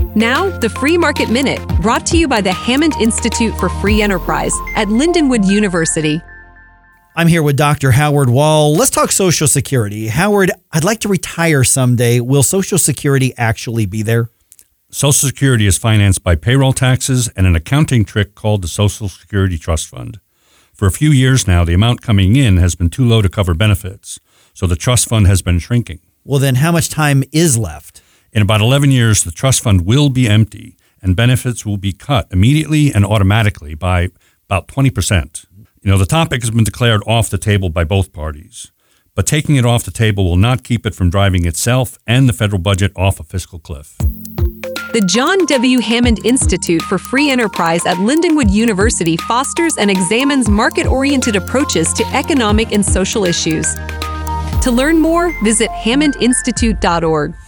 Now, the Free Market Minute, brought to you by the Hammond Institute for Free Enterprise at Lindenwood University. I'm here with Dr. Howard Wall. Let's talk Social Security. Howard, I'd like to retire someday. Will Social Security actually be there? Social Security is financed by payroll taxes and an accounting trick called the Social Security Trust Fund. For a few years now, the amount coming in has been too low to cover benefits, so the trust fund has been shrinking. Well, then how much time is left? In about 11 years, the trust fund will be empty, and benefits will be cut immediately and automatically by about 20%. The topic has been declared off the table by both parties, but taking it off the table will not keep it from driving itself and the federal budget off a fiscal cliff. The John W. Hammond Institute for Free Enterprise at Lindenwood University fosters and examines market-oriented approaches to economic and social issues. To learn more, visit hammondinstitute.org.